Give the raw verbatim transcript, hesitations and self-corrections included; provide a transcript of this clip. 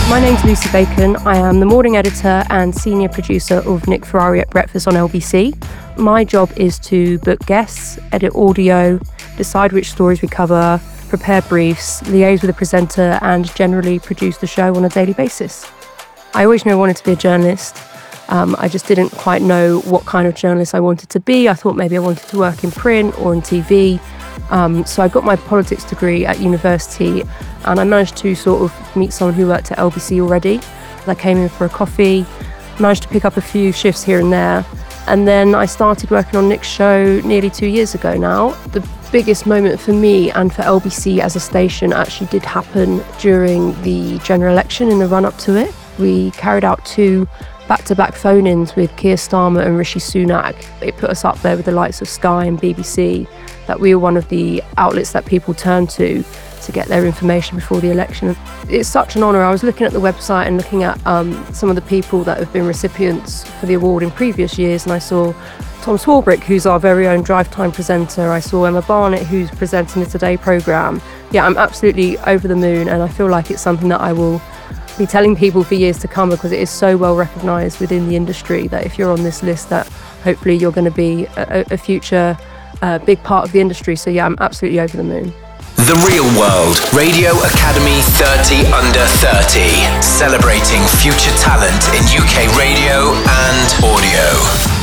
My name's Lucy Bacon. I am the morning editor and senior producer of Nick Ferrari at Breakfast on L B C. My job is to book guests, edit audio, decide which stories we cover, prepare briefs, liaise with the presenter, and generally produce the show on a daily basis. I always knew I wanted to be a journalist. Um, I just didn't quite know what kind of journalist I wanted to be. I thought maybe I wanted to work in print or in T V. Um, so I got my politics degree at university, and I managed to sort of meet someone who worked at L B C already. I came in for a coffee, managed to pick up a few shifts here and there, and then I started working on Nick's show nearly two years ago now. The biggest moment for me and for L B C as a station actually did happen during the general election in the run-up to it. We carried out two back-to-back phone-ins with Keir Starmer and Rishi Sunak. It put us up there with the likes of Sky and B B C, that we were one of the outlets that people turned to to get their information before the election. It's such an honour. I was looking at the website and looking at um, some of the people that have been recipients for the award in previous years, and I saw Tom Swarbrick, who's our very own Drive Time presenter. I saw Emma Barnett, who's presenting the Today programme. Yeah, I'm absolutely over the moon, and I feel like it's something that I will be telling people for years to come, because it is so well recognised within the industry that if you're on this list, that hopefully you're going to be a, a future uh, big part of the industry. So yeah, I'm absolutely over the moon. The Real World Radio Academy thirty under thirty, celebrating future talent in U K radio and audio.